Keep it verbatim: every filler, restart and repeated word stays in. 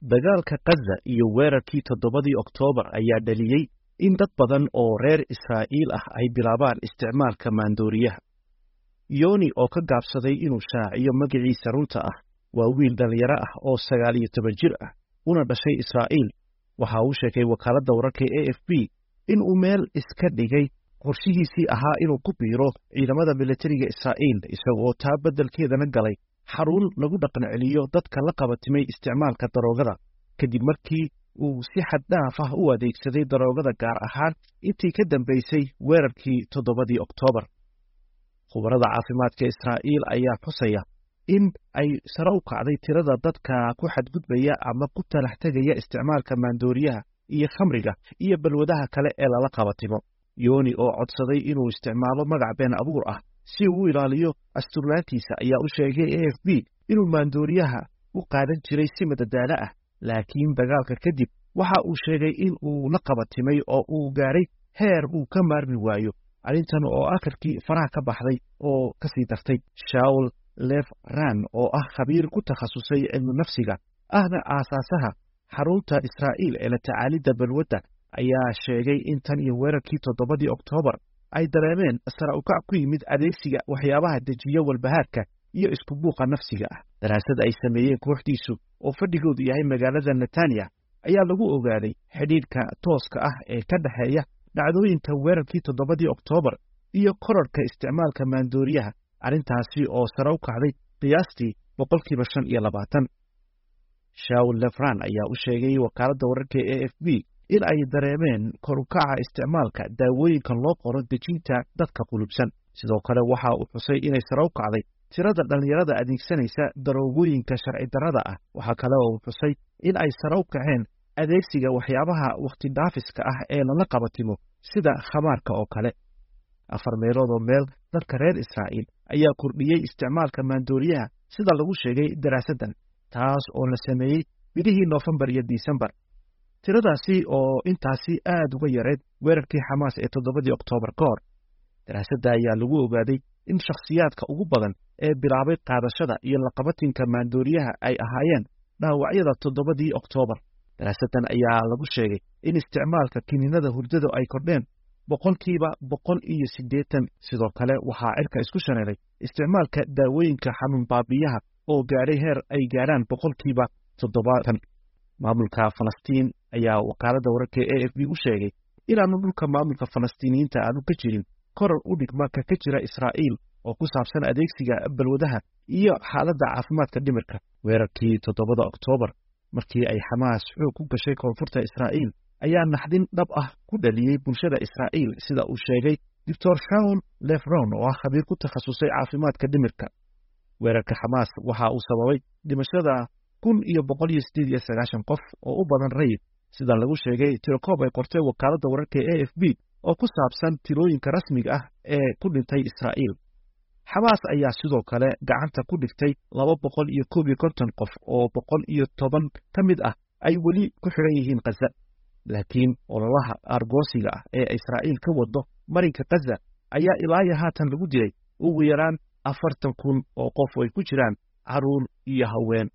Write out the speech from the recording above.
dagaalka Gaza iyo weerarkii toddobadii Oktoobar ayaa dhaliyay in dad badan oo reer Israa'iil ah ay bilaabaan isticmaalka maandooriyaha. Yoni oo ka gaabsaday inuu shaaciyo magaciisa runta ah waa wiil dhalinyaro ah oo sagaal iyo toban jir ah una dhashay Israa'iil. Waxa uu sheegay wakaaladda wararka A F P in uu meel iska dhigay qorshihiisii ahaa inuu ku biiro ciidamada militariga Israa'iil isagoo taa beddelkeedana galay xarun lagu dhaqan celiyo dadka la qabatimay isticmaalka daroogada kadib markii uu si xad dhaaf ah u adeegsaday daroogada gaar ahaan intii ka dambeysay weerarkii toddobadii Oktoobar. Khubarada caafimaadka Israa'iil ayaa xusaya in ay sare u kacday tirada dadka ku xadgudbaya ama ku talax tegaya isticmaalka maandooriyaha iyo khamriga iyo balwadaha kale ee lala qabatimo. Yoni oo codsaday inuu isticmaalo magac been abuur ah si uu u ilaaliyo asturnaantiisa ayaa u sheegay A F P inuu maandooriyaha u qaadan jiray si madadaalo ah, laakiin dagaalka kadib waxa uu sheegay in uu la qabatimay oo uu gaaray heer uu ka maarmi waayo, arrintan oo akhirkii faraha ka baxday oo ka sii dartay. Shaul Lefran oo ah khabiir ku takhasusay cilmi nafsiga ahna aasaasaha xarunta Israa'iil ee la tacaalidda balwadda ayaa sheegay in tan iyo weerarkii toddobadii Oktoobar ay dareemeen sare u kac ku yimid adeegsiga waxyaabaha dejiya walbahaarka iyo isku buuqa nafsiga ah. Daraasad ay sameeyeen kooxdiisu oo fadhigoodu yahay magaalada Netanya ayaa lagu ogaaday xidhiidhka tooska ah ee ka dhexeeya dhacdooyinka weerarkii toddobadii Oktoobar iyo kororka isticmaalka maandooriyaha, arrintaasi oo sare u kacday qiyaastii boqolkiiba shan iyo labaatan. Shaul Lefran ayaa u sheegay wakaaladda wararka A F P in ay dareemeen kor u kaca isticmaalka daawooyinka loo qoro dejinta dadka qulubsan. Sidoo kale waxa uu xusay inay sare u kacday tirada dhalinyarada adeegsanaysa daroogooyinka sharci darrada ah. Waxa kale oo uu xusay in ay sare u kaceen adeegsiga waxyaabaha waqti dhaafiska ah ee lala qabatimo sida khamaarka oo kale. Afar meelood oo meel dadka reer Israa'iil ayaa kordhiyey isticmaalka maandooriyaha sida lagu sheegay daraasaddan, taas oo la sameeyey bidihii Noofembar iyo Disembar. Tiradaasi oo intaasi aad uga yareed weerarkii Xamaas ee toddobadii Oktoobar ka hor. Daraasadda ayaa lagu ogaaday in shakhsiyaadka ugu badan ee bilaabay qaadashada iyo la qabatinka maandooriyaha ay ahaayeen dhaawacyada toddobadii Oktoobar. Daraasaddan ayaa lagu sheegay in isticmaalka kiniinada hurdada ay kordheen boqolkiiba boqol iyo siddeetan. Sidoo kale waxaa cirka isku shaneelay isticmaalka daawooyinka xanuun baabiyaha oo gaadhay heer ay gaaraan boqolkiiba toddobaatan. Maamulka Falastiin ayaa wakaaladda wararka A F P u sheegay inaanu dhulka maamulka Falastiiniyiinta aanu ka jirin korar u dhigma ka ka jira Israa'iil oo ku saabsan adeegsiga balwadaha iyo xaaladda caafimaadka dhimirka. Weerarkii toddobada Oktoobar markii ay Xamaas xoog ku gashay koonfurta Israa'iil ayaa naxdin dhab ah ku dhaliyey bulshada Israa'iil, sida uu sheegay Doctor Shaul Lefran oo ah khabiir ku takhasusay caafimaadka dhimirka. Weerarka Xamaas waxa uu sababay dhimashada kun iyo boqol iyo siddeed iyo sagaashan qof oo u badan rayid, sida lagu sheegay tirokoob ay qortay wakaaladda wararka A F P oo ku saabsan tirooyinka rasmiga ah ee ku dhintay Israa'iil. Xamaas ayaa sidoo kale gacanta ku dhigtay laba boqol iyo koob iyo konton qof oo boqol iyo toban ka mid ah ay weli ku xiran yihiin Gaza. Laakiin ololaha argoosiga ah ee Israa'iil ka wado marinka Gaza ayaa ilaa iyo haatan lagu dilay ugu yaraan afartan kun oo qof oo ay ku jiraan carruur iyo haween.